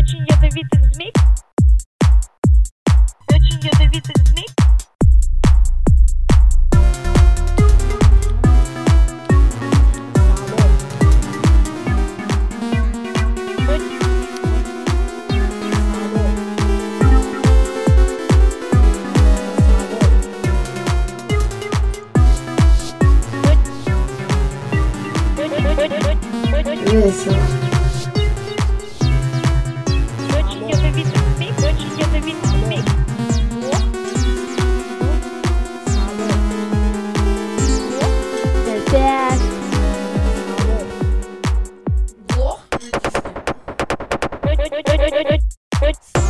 Очень ядовитых змей. Очень ядовитых змей. Весело. Очень ядовитых змей. Очень ядовитых змей. Пять. Очень